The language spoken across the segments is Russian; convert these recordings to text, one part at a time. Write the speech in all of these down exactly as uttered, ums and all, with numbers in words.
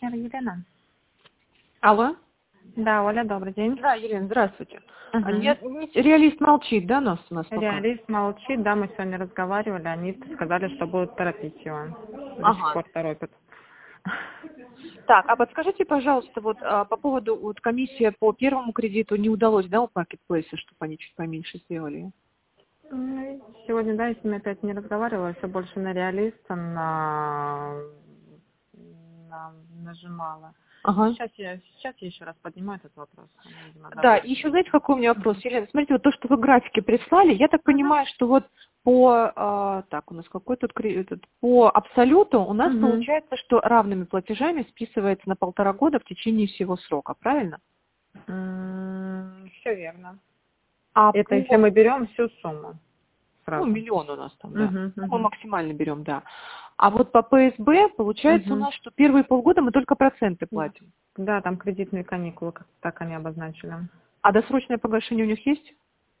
партнер Елена. Алло? Да, Оля, добрый день. Да, Елена, здравствуйте. Мгм. А нет, не- реалист молчит, да, нас у нас пока? Реалист молчит, да, мы сегодня разговаривали, они сказали, что будут торопить его. До сих Ага. пор торопят. Так, а подскажите, пожалуйста, вот а, по поводу вот комиссия по первому кредиту не удалось, да, у маркетплейса, чтобы они чуть поменьше сделали? Ну, сегодня, да, я с ними опять не разговаривала, все больше на реалиста, на... на- нажимала. Ага. Сейчас я, сейчас я еще раз поднимаю этот вопрос. Они, видимо, Да, забыли. и еще знаете, какой у меня вопрос? Елена, смотрите, вот то, что вы графики прислали, я так Мгм. понимаю, что вот по, а, так, у нас какой тут, кре- этот, по абсолюту у нас Мгм. получается, что равными платежами списывается на полтора года в течение всего срока, правильно? М, Все верно. А Это если по, мы берем всю сумму ну, сразу. миллион у нас там, да. Мгм, Ну, мы мгм. максимально берем, да. А вот по ПСБ получается у Мгм. нас, что первые полгода мы только проценты платим. Да, там кредитные каникулы, как так они обозначили. А досрочное погашение у них есть?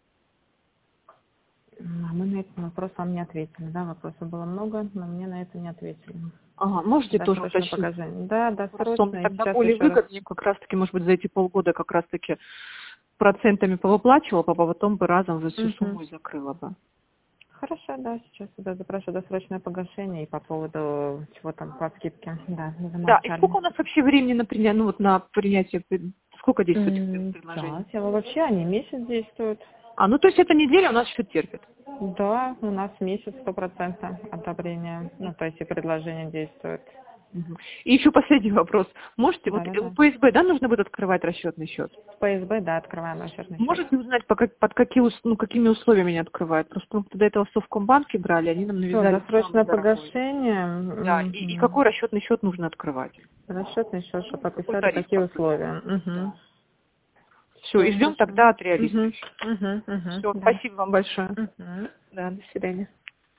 М, А мы на этот вопрос вам не ответили. Да, вопросов было много, но мне на это не ответили. Ага, можете тоже Досрочное уточнить? погашение. Да, Просто мне досрочное. И тогда сейчас более еще раз. выгоднее, как раз-таки, может быть, за эти полгода как раз-таки процентами повыплачивала, а потом бы разом за всю Мгм. сумму и закрыла бы. Хорошо, да, сейчас да, запрошу досрочное погашение и по поводу чего там по скидке. Да, не Да, и замолчали. сколько у нас вообще времени на принятие, ну вот на принятие, пред- сколько действует это М, предложение? Сейчас, я вообще они месяц действуют. А, ну то есть эта неделя у нас еще терпит. Да, у нас месяц сто процентов одобрения. Ну, то есть и предложение действует. Мгм. И еще последний вопрос. Можете, Да, вот да, э, у да. ПСБ, да, нужно будет открывать расчетный счет? В ПСБ, да, открываем расчетный счет. Можете узнать, по как- под какие, ус- ну, какими условиями они открывают? Просто мы до этого в Совкомбанке брали, они нам Все, навязали самый досрочное дорогой. погашение. Да, и, и Мгм. какой расчетный счет нужно открывать? Расчетный счет, чтобы Какой описали, тариф какие какой? условия. Угу. Все, Все, и ждем хорошо. тогда от реалиста. Угу. Угу. Угу. Все, Да. спасибо вам большое. Угу. Да, до свидания.